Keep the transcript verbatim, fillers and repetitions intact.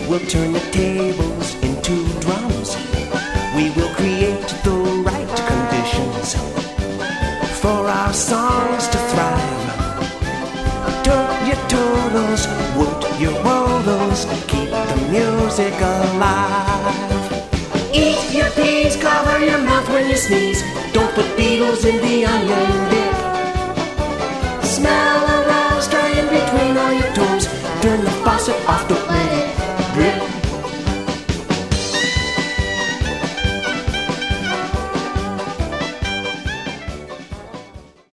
We'll turn the tables into drums. We will create the right conditions for our songs to thrive. Turn your turtles, wood your wodos, keep the music alive. Eat your peas, cover your mouth when you sneeze. Don't put beetles in the onion dip. Smell a rose, dry in between all your toes. Turn the faucet off, don't let it drip.